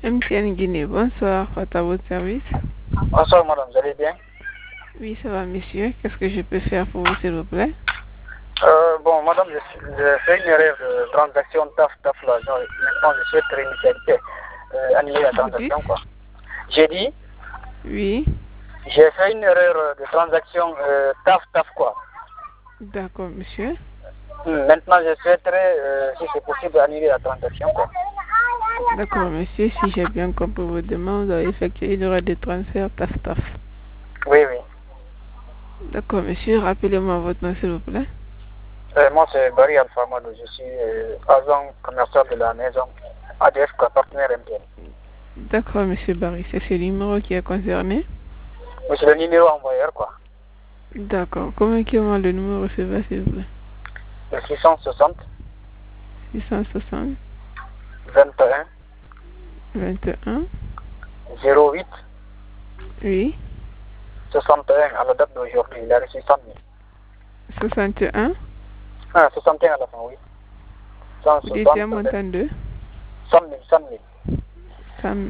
MTN Guinée, bonsoir, à votre service. Bonsoir madame, vous allez bien? Oui, ça va monsieur. Qu'est-ce que je peux faire pour vous s'il vous plaît? Bon madame, je fais une erreur de transaction TAF là. Maintenant je souhaite réinitialiser, annuler la transaction quoi. J'ai dit? Oui. J'ai fait une erreur de transaction TAF quoi. D'accord monsieur. Maintenant je souhaiterais, si c'est possible, annuler la transaction quoi. D'accord monsieur, si j'ai bien compris vos demandes, vous avez effectué une erreur de transfert TAF. Oui, oui. D'accord monsieur, rappelez-moi votre nom s'il vous plaît. Moi c'est Barry Alfamadou, je suis agent commercial de la maison ADF partenaire MTN. D'accord monsieur Barry, c'est ce numéro qui est concerné? Mais c'est le numéro envoyeur quoi. D'accord, communiquez-moi le numéro receveur s'il vous plaît. Le 660 660 21 21 08 oui 61 à la date d'aujourd'hui, il a reçu 100 000. 61 Ah, 61 à la fin, oui. vous dites un 160, montant de 100 000, 100 000. 100 000.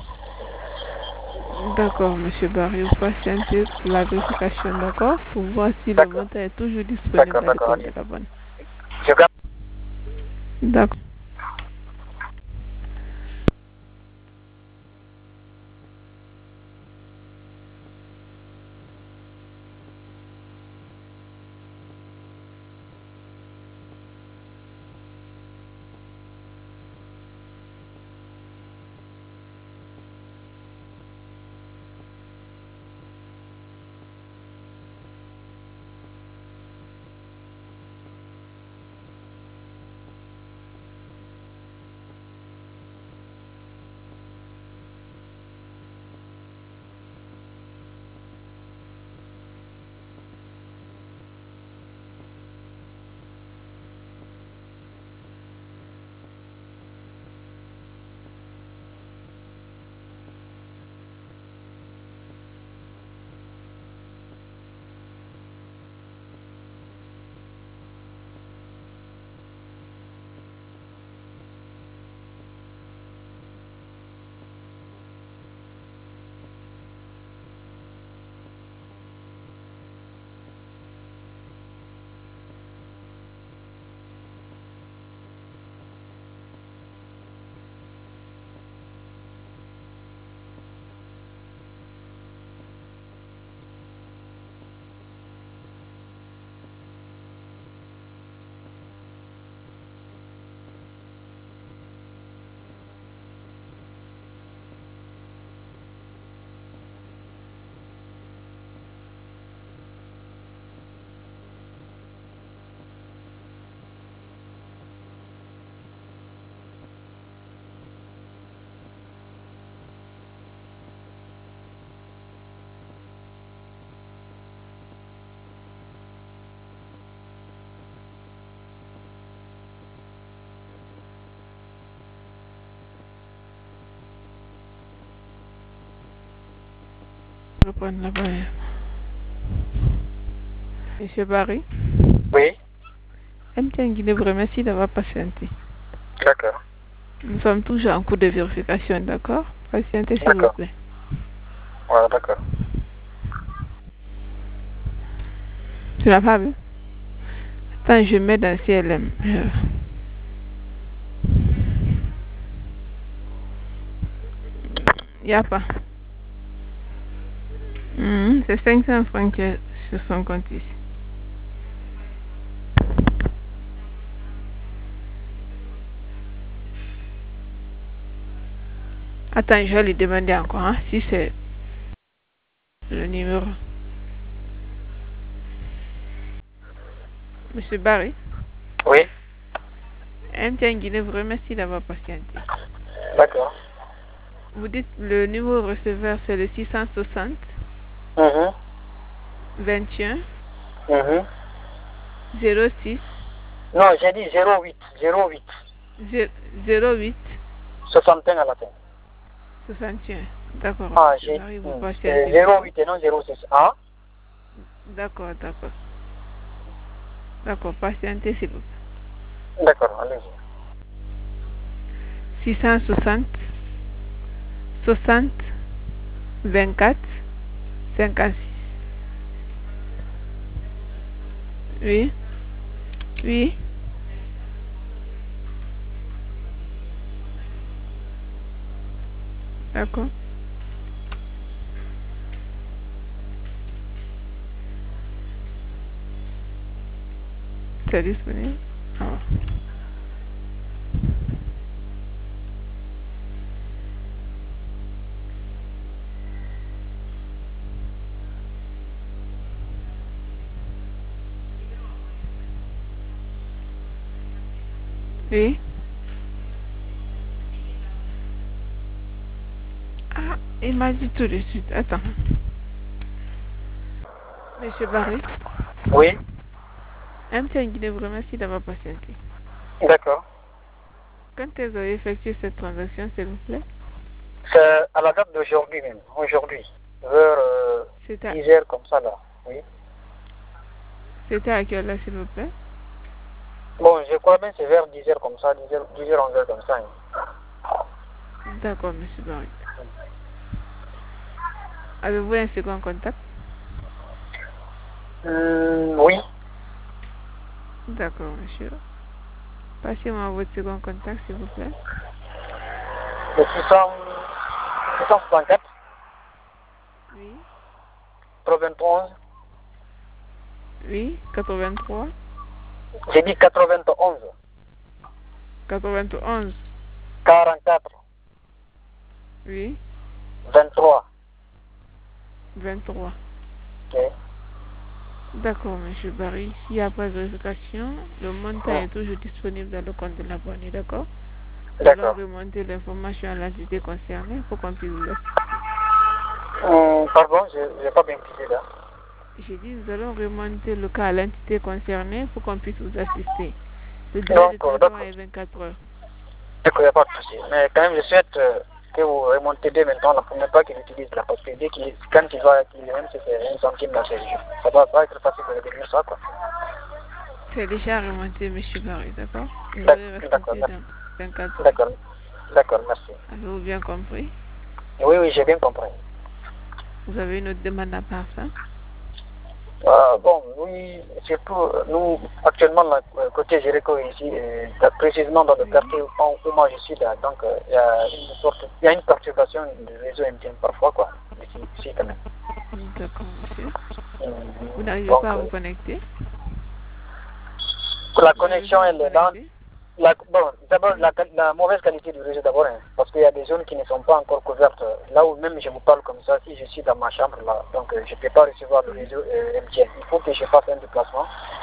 D'accord, monsieur Barry, vous patientez pour la vérification, d'accord? Pour voir si le montant est toujours disponible dans le compte de la banque. Je garde. D'accord. Reprendre la barrière. Monsieur Barry? Oui. MTN Guinée vous remercie d'avoir patienté. D'accord. Nous sommes toujours en cours de vérification, d'accord? Patientez s'il vous plaît. Voilà, d'accord. Tu n'as pas vu? Attends, je mets dans CLM. Il n'y a pas. C'est 500 francs qui est sur son compte ici. Attends, je vais lui demander encore hein, si c'est le numéro. Monsieur Barry? Oui. MTN Guinée vous remercie d'avoir patienté. D'accord. Vous dites le numéro receveur c'est le 660 21 06. Non, j'ai dit 08. 08 61 à la fin. 61. D'accord. Ah, j'ai 08 et non 06. Ah? D'accord. D'accord, patientez s'il vous plaît. D'accord, allez-y. 660 60 24 56. Oui. Oui. D'accord. C'est disponible. Ah. Oui. Ah, il m'a dit tout de suite. Attends. Monsieur Barry, Oui, MTN Guinée vous remercie d'avoir patienté. d'accord. Quand est-ce que vous avez effectué cette transaction, s'il vous plaît? C'est à la date d'aujourd'hui même, aujourd'hui, vers C'était 10 heures comme ça là, oui. à quelle heure, s'il vous plaît? Bon, je crois bien que c'est vers 10 heures comme ça, 10 heures, 11 heures comme ça. Hein. D'accord, monsieur Barry. Avez-vous un second contact? Oui. D'accord, monsieur. Passez-moi votre second contact, s'il vous plaît. Le 664 Oui. 91. Oui, 83. J'ai dit 91. 91. 44. Oui. 23. 23. Ok. D'accord, monsieur Barry. Si après vérification, le montant est toujours disponible dans le compte de l'abonné, d'accord? Nous allons D'accord. remonter l'information à l'entité concernée pour qu'on puisse vous assister. Pardon, je n'ai pas bien compris là. J'ai dit, nous allons remonter le cas à l'entité concernée pour qu'on puisse vous assister. Le délai de traitement est 24 heures. D'accord, il n'y a pas de souci. Mais quand même, je souhaite que vous remontez dès maintenant la première fois qu'il utilise là. Parce que dès quand il va utiliser, même si c'est 1 centime dans ses yeux, ça va pas être facile de retenir ça, quoi. C'est déjà remonté, monsieur Barry, d'accord? Vous allez respecter dans 24 heures. D'accord. D'accord, merci. Avez-vous bien compris? Oui, oui, j'ai bien compris. Vous avez une autre demande à part ça? Bon, oui, surtout, nous, actuellement, côté Jéricho ici, précisément dans le quartier où moi je suis là, donc il y a une perturbation du réseau MTN parfois, quoi, ici quand même. D'accord, monsieur. Vous n'arrivez Donc, pas à vous connecter? la connexion, elle est lente. Bon, d'abord, la mauvaise qualité du réseau d'abord, hein, parce qu'il y a des zones qui ne sont pas encore couvertes. Là où même je vous parle comme ça, si je suis dans ma chambre, là, donc je ne peux pas recevoir le réseau MTN. Il faut que je fasse un déplacement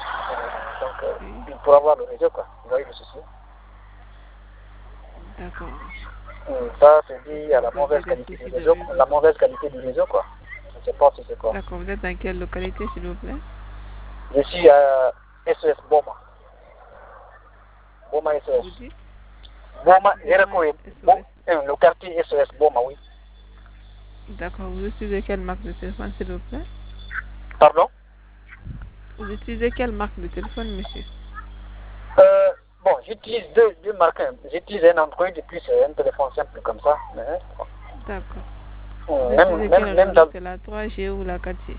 pour avoir le réseau, quoi. Vous voyez le souci. D'accord. Ça, c'est dit à la mauvaise qualité du réseau, quoi. Je ne sais pas si c'est quoi. D'accord, vous êtes dans quelle localité, s'il vous plaît? Je suis à SES Boma. Boma SES. Vous dites? Boma, le quartier SES Boma, oui. D'accord, vous utilisez quelle marque de téléphone, s'il vous plaît? Pardon? Vous utilisez quelle marque de téléphone, monsieur? Bon, j'utilise deux marques. J'utilise un Android et puis c'est un téléphone simple comme ça. D'accord. Même dans... C'est la 3G ou la 4G?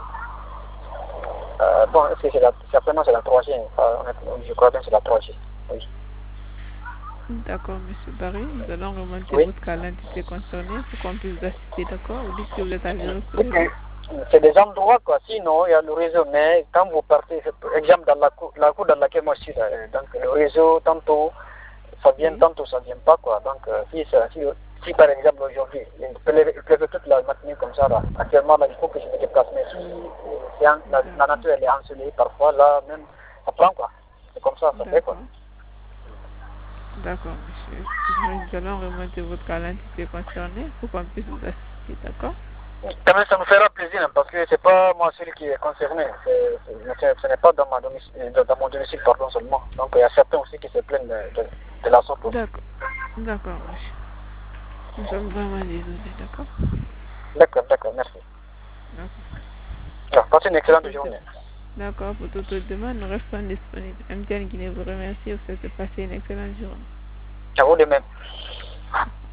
Bon, est-ce que certainement c'est la 3G. Je crois bien que c'est la 3G. Oui. D'accord, monsieur Barry. Nous allons remonter votre cas à l'entité concernée pour qu'on puisse vous assister, d'accord? Vous dites que vous êtes à Jéricho. C'est des endroits, quoi. Sinon, il y a le réseau. Mais quand vous partez, exemple, dans la cour dans laquelle moi je suis, là, donc le réseau, tantôt, ça vient, tantôt, ça vient pas, quoi. Donc, si par exemple, aujourd'hui, il pleuvait toute la matinée comme ça, là, actuellement, là, il faut que je me déplace. Mais si la nature, elle est ensoleillée, parfois, là, même, ça prend, quoi. C'est comme ça, ça fait, quoi. D'accord, monsieur. Nous allons remonter votre cas à l'entité concernée pour qu'on puisse vous assister, d'accord? Quand même, ça nous fera plaisir, hein, parce que c'est pas moi celui qui est concerné. Ce n'est pas dans mon domicile, pardon, seulement. Donc, il y a certains aussi qui se plaignent de la sorte. D'accord. D'accord, monsieur. Nous sommes vraiment désolés, d'accord? D'accord, merci. Alors, passez une excellente journée. D'accord, pour toute autre demande, nous restons disponibles. MTN Guinée vous remercie, vous souhaite passer une excellente journée. À vous de même.